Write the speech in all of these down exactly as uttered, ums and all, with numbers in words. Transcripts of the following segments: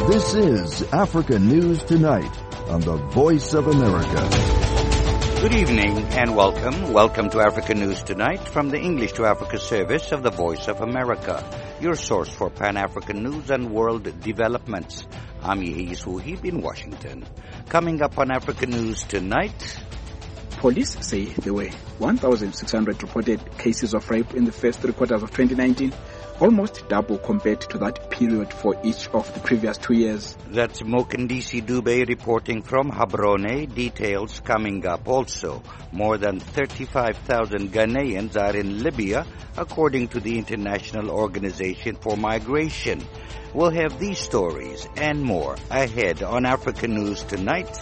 This is Africa News Tonight on the Voice of America. Good evening and welcome. Welcome to Africa News Tonight from the English to Africa service of the Voice of America, your source for Pan-African news and world developments. I'm Yehis Wuhib in Washington. Coming up on Africa News Tonight. Police say there were one thousand six hundred reported cases of rape in the first three quarters of twenty nineteen, almost double compared to that period for each of the previous two years. That's Mokandisi Dube reporting from Gaborone. Details coming up also. More than thirty-five thousand Ghanaians are in Libya, according to the International Organization for Migration. We'll have these stories and more ahead on Africa News Tonight.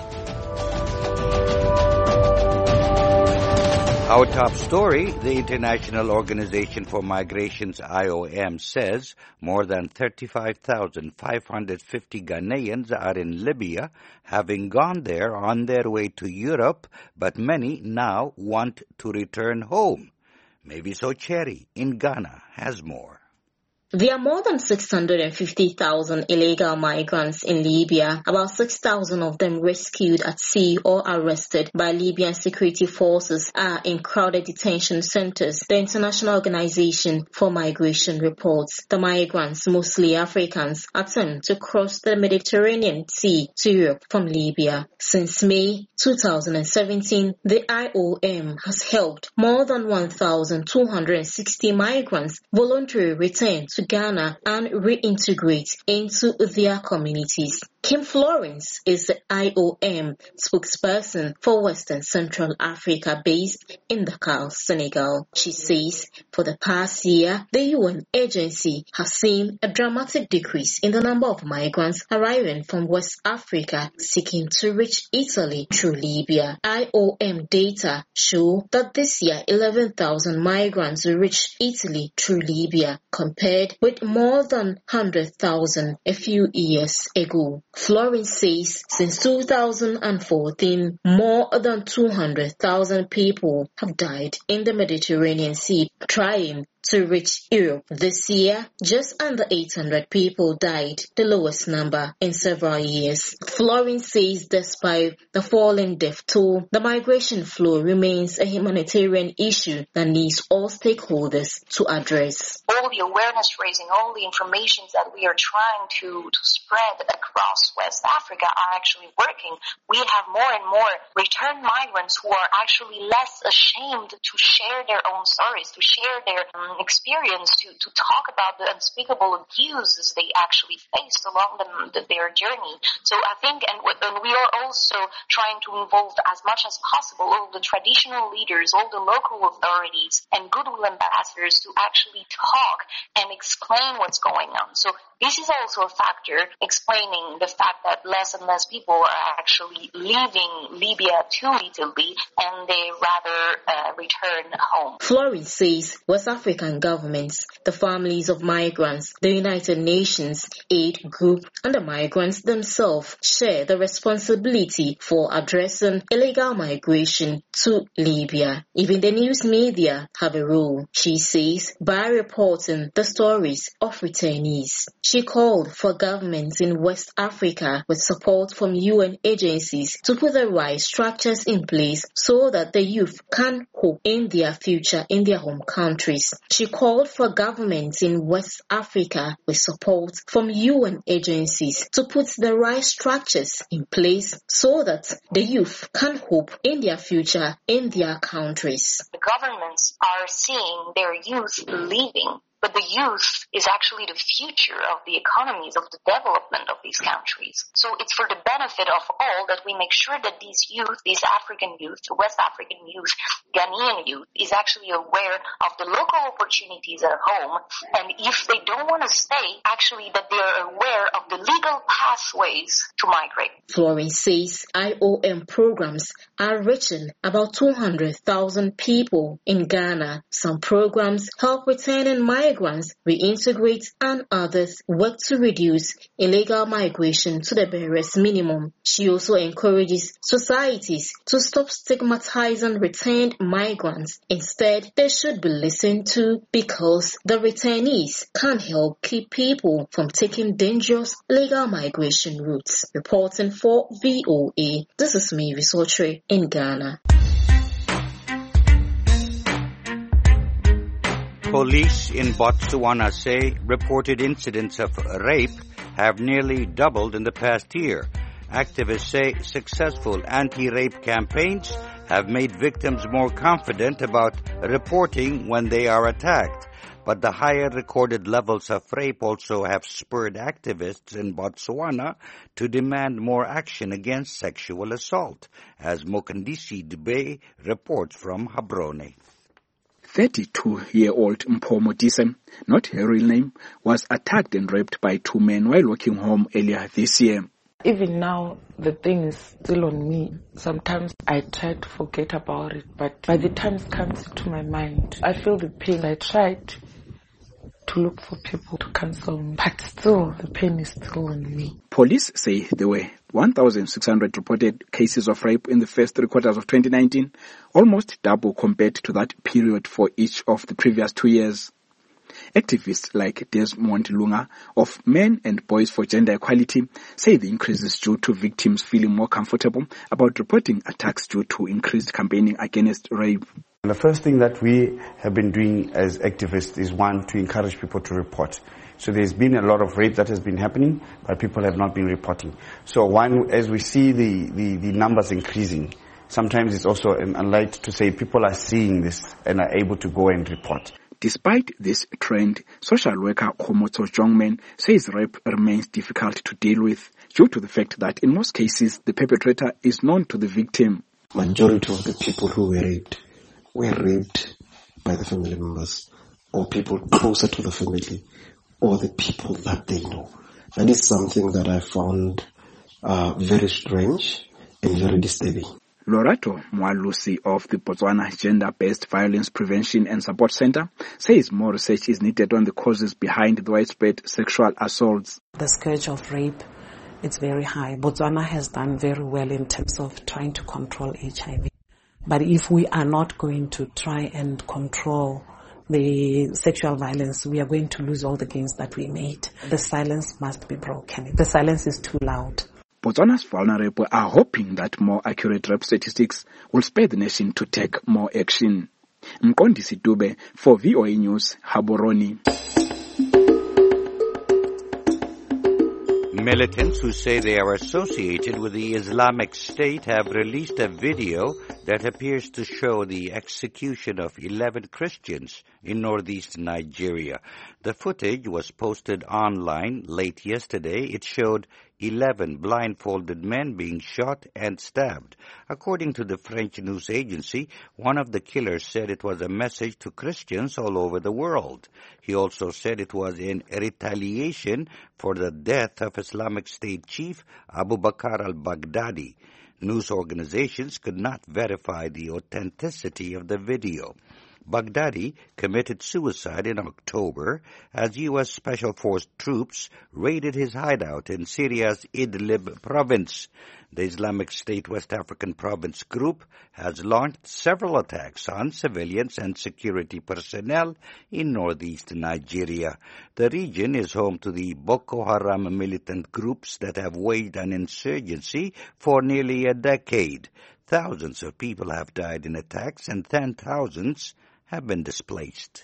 Our top story, the International Organization for Migration's I O M says more than thirty-five thousand five hundred fifty Ghanaians are in Libya, having gone there on their way to Europe, but many now want to return home. Maybe so Cherry in Ghana has more. There are more than six hundred fifty thousand illegal migrants in Libya, about six thousand of them rescued at sea or arrested by Libyan security forces are in crowded detention centers, the International Organization for Migration reports. The migrants, mostly Africans, attempt to cross the Mediterranean Sea to Europe from Libya. Since May two thousand seventeen, the I O M has helped more than one thousand two hundred sixty migrants voluntarily return to Ghana and reintegrate into their communities. Kim Florence is the I O M spokesperson for Western Central Africa based in Dakar, Senegal. She says for the past year, the U N agency has seen a dramatic decrease in the number of migrants arriving from West Africa seeking to reach Italy through Libya. I O M data show that this year eleven thousand migrants reached Italy through Libya compared with more than one hundred thousand a few years ago. Florence says since two thousand fourteen, more than two hundred thousand people have died in the Mediterranean Sea trying to reach Europe. This year, just under eight hundred people died, the lowest number in several years. Florence says despite the falling death toll, the migration flow remains a humanitarian issue that needs all stakeholders to address. All the awareness raising, all the information that we are trying to, to spread across West Africa are actually working. We have more and more returned migrants who are actually less ashamed to share their own stories, to share their um, experience, to, to talk about the unspeakable abuses they actually faced along the, the, their journey. So I think, and, and we are also trying to involve as much as possible all the traditional leaders, all the local authorities and goodwill ambassadors to actually talk and explain what's going on. So this is also a factor explaining the fact that less and less people are actually leaving Libya to Italy and they rather uh, return home. Florence says West African governments, the families of migrants, the United Nations aid group and the migrants themselves share the responsibility for addressing illegal migration to Libya. Even the news media have a role, she says, by reporting the stories of returnees. She called for governments in West Africa with support from U N agencies to put the right structures in place so that the youth can hope in their future in their home countries. She called for governments in West Africa with support from U N agencies to put the right structures in place so that the youth can hope in their future in their countries. The governments are seeing their youth leaving, but the youth is actually the future of the economies, of the development of these countries. So it's for the benefit of all that we make sure that these youth, these African youth, West African youth, Ghanaian youth, is actually aware of the local opportunities at home. And if they don't want to stay, actually that they are aware of the legal pathways to migrate. Florence says I O M programs are reaching about two hundred thousand people in Ghana. Some programs help returning migrants reintegrate integrate, and others work to reduce illegal migration to the barest minimum. She also encourages societies to stop stigmatizing returned migrants. Instead, they should be listened to because the returnees can help keep people from taking dangerous legal migration routes. Reporting for V O A, this is me, Visotre, in Ghana. Police in Botswana say reported incidents of rape have nearly doubled in the past year. Activists say successful anti-rape campaigns have made victims more confident about reporting when they are attacked. But the higher recorded levels of rape also have spurred activists in Botswana to demand more action against sexual assault, as Mokandisi Dube reports from Gaborone. thirty-two-year-old Mpho Modise, not her real name, was attacked and raped by two men while walking home earlier this year. Even now, the thing is still on me. Sometimes I try to forget about it, but by the time it comes into my mind, I feel the pain. I tried to look for people to counsel me, but still, the pain is still on me. Police say there were one thousand six hundred reported cases of rape in the first three quarters of twenty nineteen, almost double compared to that period for each of the previous two years. Activists like Desmond Lunga of Men and Boys for Gender Equality say the increase is due to victims feeling more comfortable about reporting attacks due to increased campaigning against rape. The first thing that we have been doing as activists is, one, to encourage people to report. So there's been a lot of rape that has been happening, but people have not been reporting. So one, as we see the, the, the numbers increasing, sometimes it's also an light to say people are seeing this and are able to go and report. Despite this trend, social worker Khomotso Jongman says rape remains difficult to deal with due to the fact that in most cases the perpetrator is known to the victim. Majority of the people who were raped were raped by the family members or people closer to the family or the people that they know. That is something that I found uh, very strange and very disturbing. Lorato Mwalusi of the Botswana Gender-Based Violence Prevention and Support Center says more research is needed on the causes behind the widespread sexual assaults. The scourge of rape, it's very high. Botswana has done very well in terms of trying to control H I V. But if we are not going to try and control the sexual violence, we are going to lose all the gains that we made. The silence must be broken. The silence is too loud. Botswana's vulnerable are hoping that more accurate rape statistics will spur the nation to take more action. Mkondisi Dube for V O A News, Gaborone. Militants who say they are associated with the Islamic State have released a video that appears to show the execution of eleven Christians in northeast Nigeria. The footage was posted online late yesterday. It showed eleven blindfolded men being shot and stabbed. According to the French news agency, one of the killers said it was a message to Christians all over the world. He also said it was in retaliation for the death of Islamic State chief Abu Bakr al-Baghdadi. News organizations could not verify the authenticity of the video. Baghdadi committed suicide in October as U S Special Force troops raided his hideout in Syria's Idlib province. The Islamic State West African Province Group has launched several attacks on civilians and security personnel in northeast Nigeria. The region is home to the Boko Haram militant groups that have waged an insurgency for nearly a decade. Thousands of people have died in attacks and ten thousands have been displaced.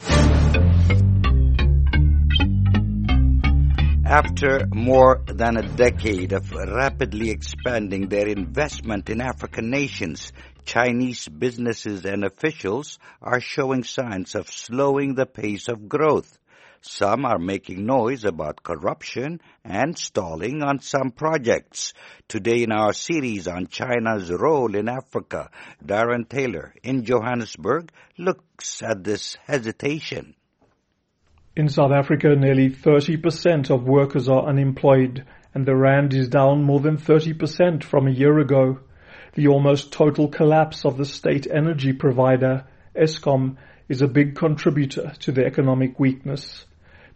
After more than a decade of rapidly expanding their investment in African nations, Chinese businesses and officials are showing signs of slowing the pace of growth. Some are making noise about corruption and stalling on some projects. Today in our series on China's role in Africa, Darren Taylor in Johannesburg looks at this hesitation. In South Africa, nearly thirty percent of workers are unemployed, and the rand is down more than thirty percent from a year ago. The almost total collapse of the state energy provider, Eskom, is a big contributor to the economic weakness.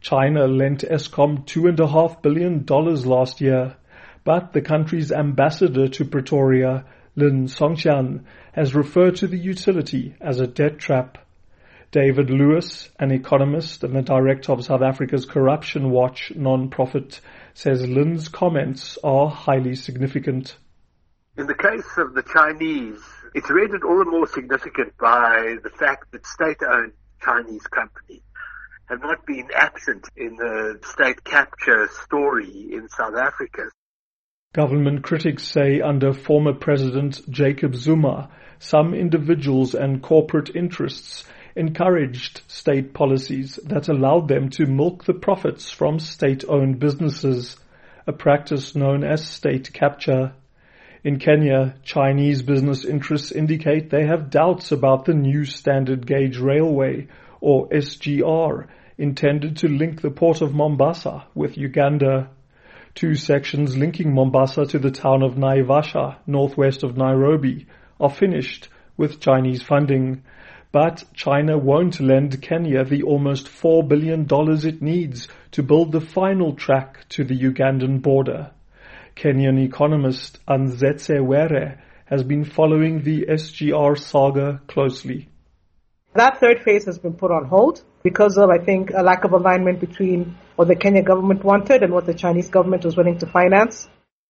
China lent Eskom two point five billion dollars last year, but the country's ambassador to Pretoria, Lin Songqian, has referred to the utility as a debt trap. David Lewis, an economist and the director of South Africa's Corruption Watch non-profit, says Lin's comments are highly significant. In the case of the Chinese, it's rendered all the more significant by the fact that state-owned Chinese companies have not been absent in the state capture story in South Africa. Government critics say under former President Jacob Zuma, some individuals and corporate interests encouraged state policies that allowed them to milk the profits from state-owned businesses, a practice known as state capture. In Kenya, Chinese business interests indicate they have doubts about the new standard gauge railway, or S G R, intended to link the port of Mombasa with Uganda. Two sections linking Mombasa to the town of Naivasha, northwest of Nairobi, are finished with Chinese funding. But China won't lend Kenya the almost four billion dollars it needs to build the final track to the Ugandan border. Kenyan economist Anzetse Were has been following the S G R saga closely. That third phase has been put on hold because of, I think, a lack of alignment between what the Kenyan government wanted and what the Chinese government was willing to finance.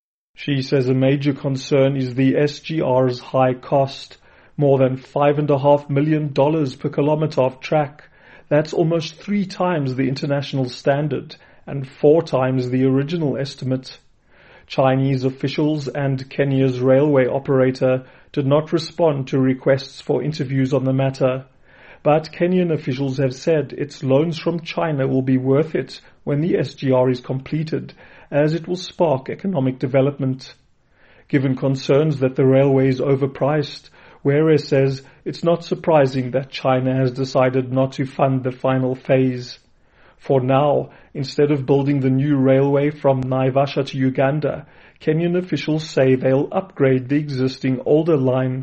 She says a major concern is the S G R's high cost, more than five and a half million dollars per kilometer of track. That's almost three times the international standard and four times the original estimate. Chinese officials and Kenya's railway operator did not respond to requests for interviews on the matter. But Kenyan officials have said its loans from China will be worth it when the S G R is completed, as it will spark economic development. Given concerns that the railway is overpriced, Were says it's not surprising that China has decided not to fund the final phase. For now, instead of building the new railway from Naivasha to Uganda, Kenyan officials say they'll upgrade the existing older line.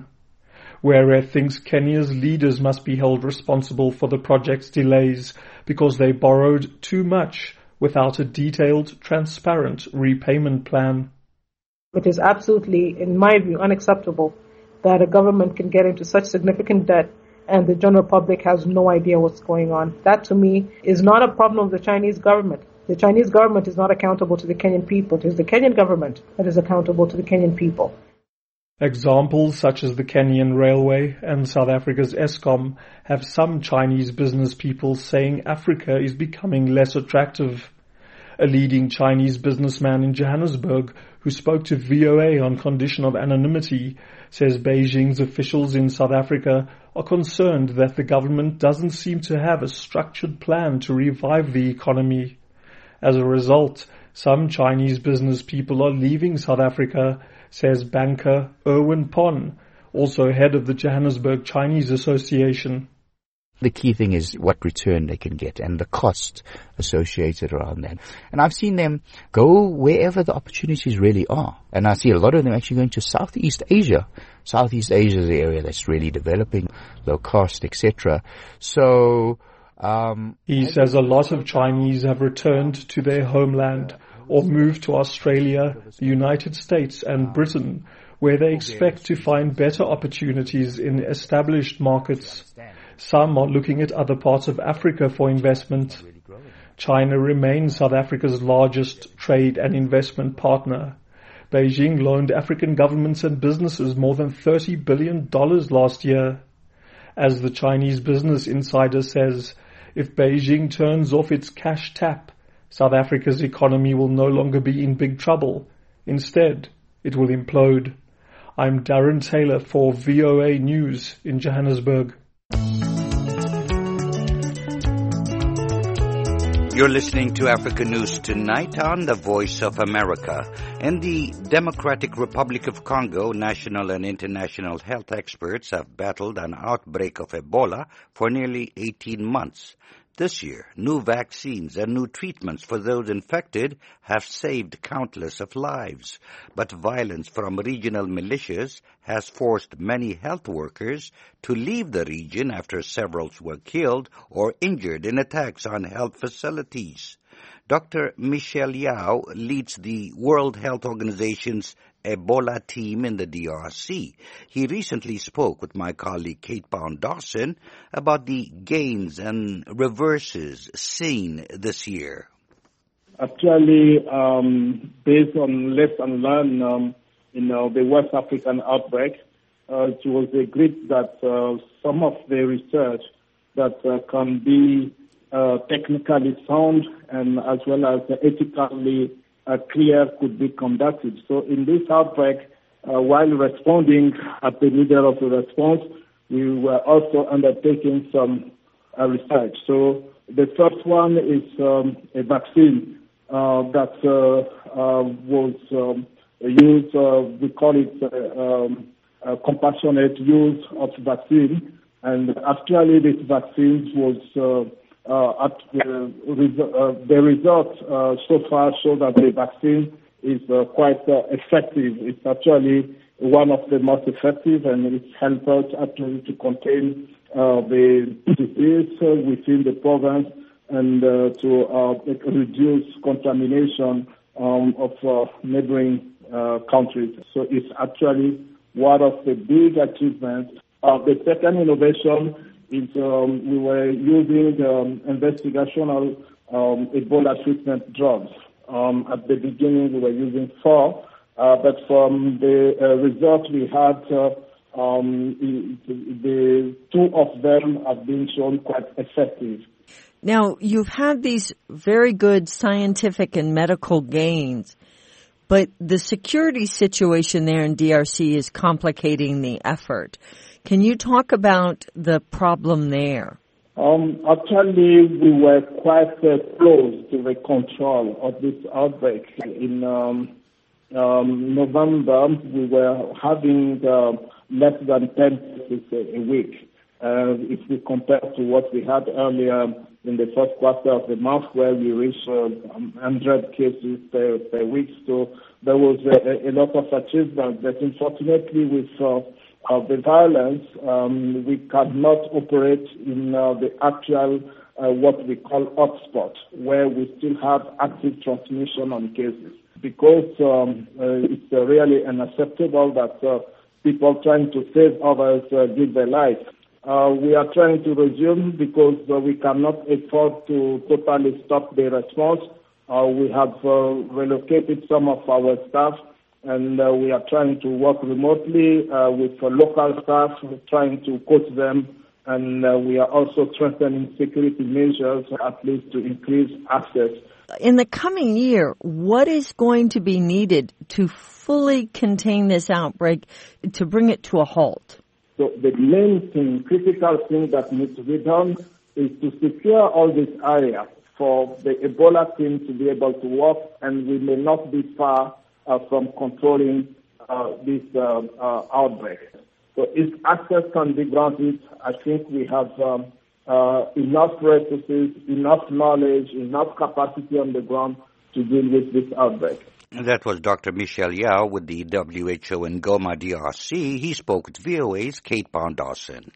Were thinks Kenya's leaders must be held responsible for the project's delays because they borrowed too much without a detailed, transparent repayment plan. It is absolutely, in my view, unacceptable that a government can get into such significant debt and the general public has no idea what's going on. That, to me, is not a problem of the Chinese government. The Chinese government is not accountable to the Kenyan people. It is the Kenyan government that is accountable to the Kenyan people. Examples such as the Kenyan Railway and South Africa's Eskom have some Chinese business people saying Africa is becoming less attractive. A leading Chinese businessman in Johannesburg who spoke to V O A on condition of anonymity says Beijing's officials in South Africa are concerned that the government doesn't seem to have a structured plan to revive the economy. As a result, some Chinese business people are leaving South Africa, says banker Erwin Pon, also head of the Johannesburg Chinese Association. The key thing is what return they can get and the cost associated around that. And I've seen them go wherever the opportunities really are. And I see a lot of them actually going to Southeast Asia. Southeast Asia is the area that's really developing, low cost, et cetera. So, um, he says a lot of Chinese have returned to their homeland or moved to Australia, the United States and Britain, where they expect to find better opportunities in established markets. Some are looking at other parts of Africa for investment. China remains South Africa's largest trade and investment partner. Beijing loaned African governments and businesses more than thirty billion dollars last year. As the Chinese Business Insider says, if Beijing turns off its cash tap, South Africa's economy will no longer be in big trouble. Instead, it will implode. I'm Darren Taylor for V O A News in Johannesburg. You're listening to Africa News Tonight on the Voice of America. In the Democratic Republic of Congo, national and international health experts have battled an outbreak of Ebola for nearly eighteen months. This year, new vaccines and new treatments for those infected have saved countless of lives. But violence from regional militias has forced many health workers to leave the region after several were killed or injured in attacks on health facilities. Doctor Michelle Yao leads the World Health Organization's Ebola team in the D R C. He recently spoke with my colleague Kate Pound-Dawson about the gains and reverses seen this year. Actually, um, based on lesson learned um, in uh, the West African outbreak, uh, it was agreed that uh, some of the research that uh, can be uh, technically sound and as well as ethically Uh, clear could be conducted. So in this outbreak, uh, while responding at the middle of the response, we were also undertaking some uh, research. So the first one is um, a vaccine uh, that uh, uh, was um, used, uh, we call it uh, um, uh, compassionate use of vaccine. And actually this vaccine was uh, Uh, at the, uh, the results uh, so far show that the vaccine is uh, quite uh, effective. It's actually one of the most effective, and it's helped us actually to contain uh, the disease uh, within the province and uh, to uh, reduce contamination um, of uh, neighboring uh, countries. So it's actually one of the big achievements. Uh, the second innovation is um, we were using um, investigational um, Ebola treatment drugs. Um, at the beginning, we were using four, uh, but from the uh, results we had, uh, um, the two of them have been shown quite effective. Now, you've had these very good scientific and medical gains, but the security situation there in D R C is complicating the effort. Can you talk about the problem there? Um, actually, we were quite uh, close to the control of this outbreak. In um, um, November, we were having uh, less than ten cases a, a week. Uh, if we compare to what we had earlier in the first quarter of the month, where we reached uh, one hundred cases per, per week. So there was a, a lot of achievement, but unfortunately with uh, of the violence, um, we cannot operate in uh, the actual, uh, what we call hotspot, where we still have active transmission on cases. Because um, uh, it's uh, really unacceptable that uh, people trying to save others uh, give their life. Uh, we are trying to resume because uh, we cannot afford to totally stop the response. Uh, we have uh, relocated some of our staff, and uh, we are trying to work remotely uh, with uh, local staff, trying to coach them, and uh, we are also strengthening security measures, at least to increase access. In the coming year, what is going to be needed to fully contain this outbreak, to bring it to a halt? So the main thing, critical thing that needs to be done is to secure all this area for the Ebola team to be able to work, and we may not be far Uh, from controlling uh, this uh, uh, outbreak. So if access can be granted, I think we have um, uh, enough resources, enough knowledge, enough capacity on the ground to deal with this outbreak. That was Doctor Michelle Yao with the W H O in Goma, D R C. He spoke with V O A's Kate Pound-Dawson.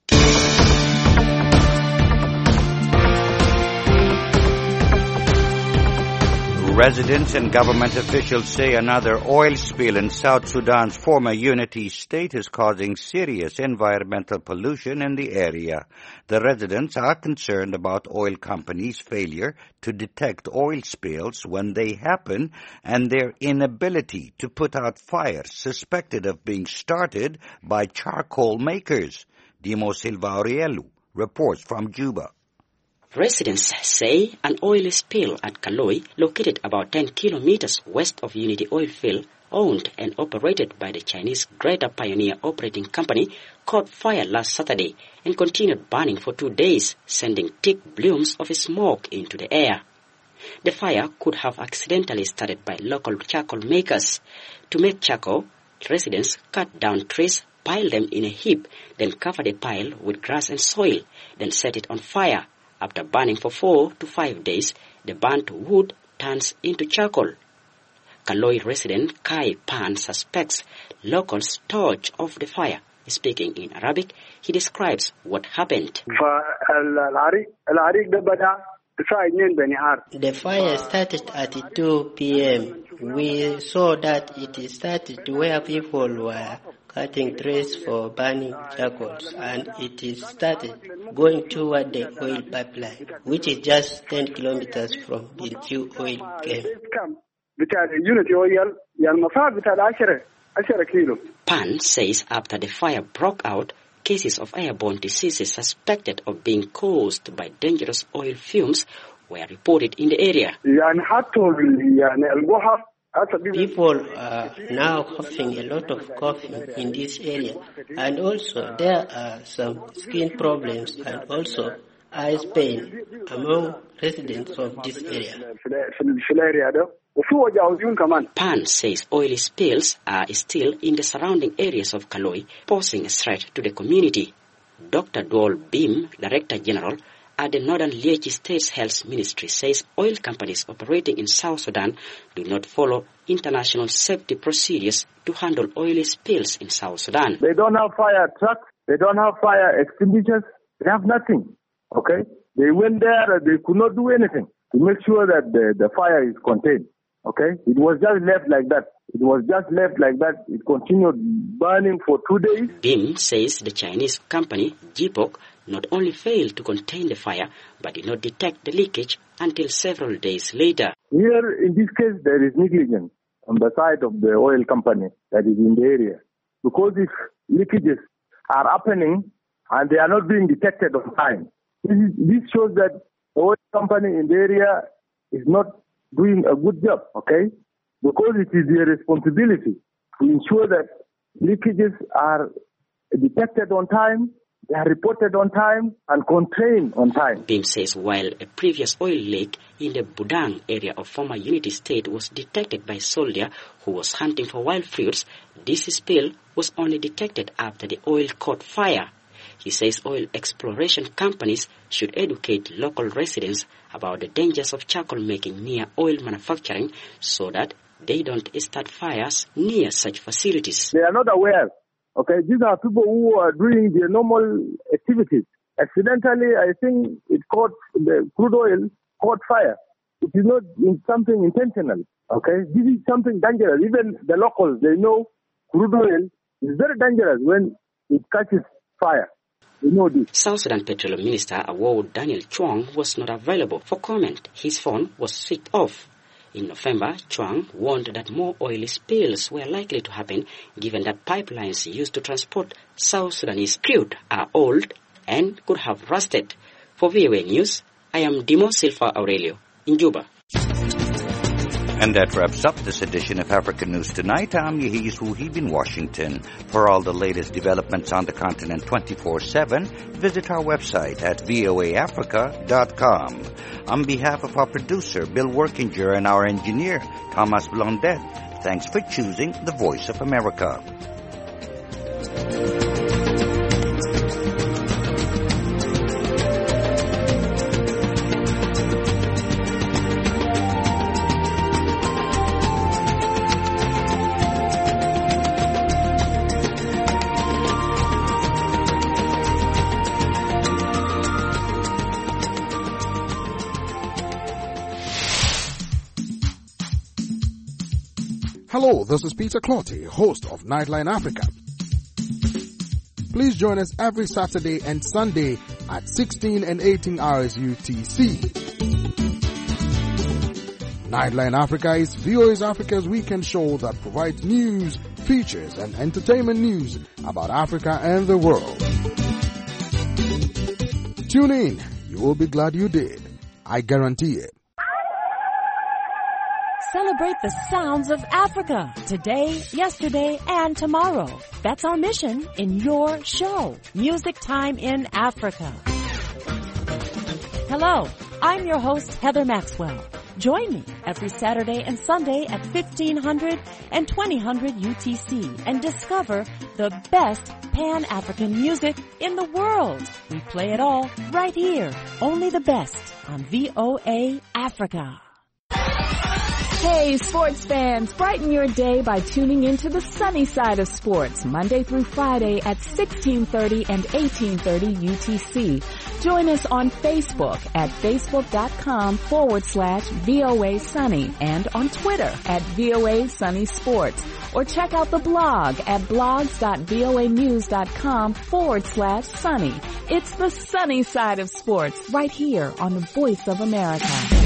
Residents and government officials say another oil spill in South Sudan's former unity state is causing serious environmental pollution in the area. The residents are concerned about oil companies' failure to detect oil spills when they happen and their inability to put out fires suspected of being started by charcoal makers. Dimo Silva Aurielu reports from Juba. Residents say an oil spill at Kaloi, located about ten kilometers west of Unity Oil Field, owned and operated by the Chinese Greater Pioneer Operating Company, caught fire last Saturday and continued burning for two days, sending thick plumes of smoke into the air. The fire could have accidentally started by local charcoal makers. To make charcoal, residents cut down trees, pile them in a heap, then cover the pile with grass and soil, then set it on fire. After burning for four to five days, the burnt wood turns into charcoal. Kaloi resident Kai Pan suspects locals' torch off the fire. Speaking in Arabic, he describes what happened. The fire started at two p.m. We saw that it started where people were cutting trees for burning charcoals, and it started going toward the oil pipeline, which is just ten kilometers from Bintu oil camp. Pan says after the fire broke out, cases of airborne diseases suspected of being caused by dangerous oil fumes were reported in the area. People are now coughing a lot of coughing in this area, and also there are some skin problems and also eyes pain among residents of this area. Pan says oil spills are still in the surrounding areas of Kaloi, posing a threat to the community. Doctor Dwal Bim, Director General at the Northern Liegi State's Health Ministry, says oil companies operating in South Sudan do not follow international safety procedures to handle oil spills in South Sudan. They don't have fire trucks, they don't have fire extinguishers, they have nothing. Okay? They went there, they could not do anything to make sure that the, the fire is contained. Okay? It was just left like that. It was just left like that. It continued burning for two days. Bim says the Chinese company, J P O C, not only failed to contain the fire, but did not detect the leakage until several days later. Here, in this case, there is negligence on the side of the oil company that is in the area. Because if leakages are happening and they are not being detected on time, this, is, this shows that the oil company in the area is not doing a good job, okay? Because it is their responsibility to ensure that leakages are detected on time, they are reported on time, and contained on time. Bim says while a previous oil leak in the Budang area of former Unity State was detected by a soldier who was hunting for wild fruits, this spill was only detected after the oil caught fire. He says oil exploration companies should educate local residents about the dangers of charcoal making near oil manufacturing so that they don't start fires near such facilities. They are not aware. Okay, these are people who are doing their normal activities. Accidentally, I think it caught, the crude oil caught fire. It is not in something intentional. Okay, this is something dangerous. Even the locals, they know crude oil is very dangerous when it catches fire. You know this. South Sudan Petroleum Minister Awod Daniel Chuang was not available for comment. His phone was switched off. In November, Chuang warned that more oil spills were likely to happen given that pipelines used to transport South Sudanese crude are old and could have rusted. For V O A News, I am Dimo Silva Aurelio in Juba. And that wraps up this edition of African News Tonight. I'm Yehis Wuhib in Washington. For all the latest developments on the continent twenty-four seven, visit our website at voa africa dot com. On behalf of our producer, Bill Workinger, and our engineer, Thomas Blondet, thanks for choosing the Voice of America. Hello, this is Peter Clotty, host of Nightline Africa. Please join us every Saturday and Sunday at sixteen and eighteen hours U T C. Nightline Africa is V O A's Africa's weekend show that provides news, features, and entertainment news about Africa and the world. Tune in. You will be glad you did. I guarantee it. Celebrate the sounds of Africa today, yesterday, and tomorrow. That's our mission in your show, Music Time in Africa. Hello, I'm your host, Heather Maxwell. Join me every Saturday and Sunday at fifteen hundred and twenty hundred U T C and discover the best Pan-African music in the world. We play it all right here. Only the best on V O A Africa. Hey, sports fans, brighten your day by tuning into the sunny side of sports, Monday through Friday at sixteen thirty and eighteen thirty U T C. Join us on Facebook at facebook.com forward slash VOA Sunny and on Twitter at VOA Sunny Sports. Or check out the blog at blogs.voanews.com forward slash sunny. It's the sunny side of sports right here on the Voice of America.